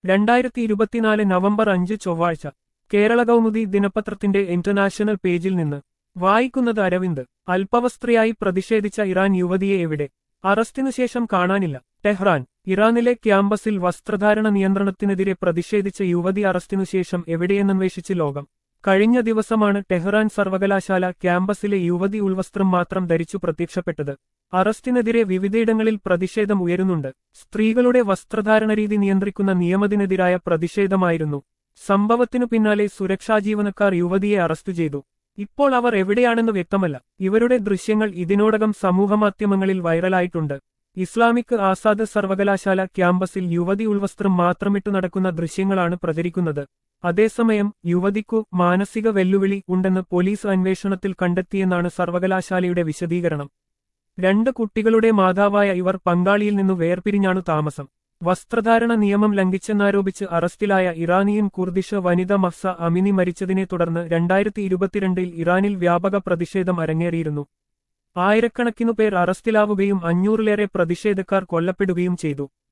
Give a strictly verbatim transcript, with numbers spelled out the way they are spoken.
രണ്ടായിരത്തി ഇരുപത്തിനാല് നവംബർ അഞ്ച് ചൊവ്വാഴ്ച കേരള കൗമുദി ദിനപത്രത്തിന്റെ ഇന്റർനാഷണൽ പേജിൽ നിന്ന് വായിക്കുന്നത് അരവിന്ദ്. അല്പവസ്ത്രയായി പ്രതിഷേധിച്ച ഇറാൻ യുവതിയെ എവിടെ? അറസ്റ്റിനുശേഷം കാണാനില്ല. ടെഹ്റാൻ. ഇറാനിലെ ക്യാമ്പസിൽ വസ്ത്രധാരണ നിയന്ത്രണത്തിനെതിരെ പ്രതിഷേധിച്ച യുവതി അറസ്റ്റിനുശേഷം എവിടെയെന്നന്വേഷിച്ച് ലോകം. കഴിഞ്ഞ ദിവസമാണ് ടെഹ്റാൻ സർവകലാശാല ക്യാമ്പസിലെ യുവതി ഉൾവസ്ത്രം മാത്രം ധരിച്ചു പ്രത്യക്ഷപ്പെട്ടത്. അറസ്റ്റിനെതിരെ വിവിധയിടങ്ങളിൽ പ്രതിഷേധം ഉയരുന്നുണ്ട്. സ്ത്രീകളുടെ വസ്ത്രധാരണരീതി നിയന്ത്രിക്കുന്ന നിയമത്തിനെതിരായ പ്രതിഷേധമായിരുന്നു സംഭവത്തിനു പിന്നാലെ സുരക്ഷാ ജീവനക്കാർ യുവതിയെ അറസ്റ്റ് ചെയ്തു. ഇപ്പോൾ അവർ എവിടെയാണെന്ന് വ്യക്തമല്ല. ഇവരുടെ ദൃശ്യങ്ങൾ ഇതിനോടകം സമൂഹമാധ്യമങ്ങളിൽ വൈറലായിട്ടുണ്ട്. ഇസ്ലാമിക് ആസാദ് സർവകലാശാല ക്യാമ്പസിൽ യുവതി ഉൾവസ്ത്രം മാത്രമിട്ടു നടക്കുന്ന ദൃശ്യങ്ങളാണ് പ്രചരിക്കുന്നത്. അതേസമയം യുവതിക്കു മാനസിക വെല്ലുവിളി ഉണ്ടെന്ന് പോലീസ് അന്വേഷണത്തിൽ കണ്ടെത്തിയെന്നാണ് സർവകലാശാലയുടെ വിശദീകരണം. രണ്ട് കുട്ടികളുടെ മാതാവായ ഇവർ പങ്കാളിയിൽ നിന്നു വേർപിരിഞ്ഞാണു താമസം. വസ്ത്രധാരണ നിയമം ലംഘിച്ചെന്നാരോപിച്ച് അറസ്റ്റിലായ ഇറാനിയൻ കുർദിഷ് വനിത മഹ്സ അമിനി മരിച്ചതിനെ തുടർന്ന് രണ്ടായിരത്തി ഇരുപത്തിരണ്ടിൽ ഇറാനിൽ വ്യാപക പ്രതിഷേധം അരങ്ങേറിയിരുന്നു. ആയിരക്കണക്കിനു പേർ അറസ്റ്റിലാവുകയും അഞ്ഞൂറിലേറെ പ്രതിഷേധക്കാർ കൊല്ലപ്പെടുകയും ചെയ്തു.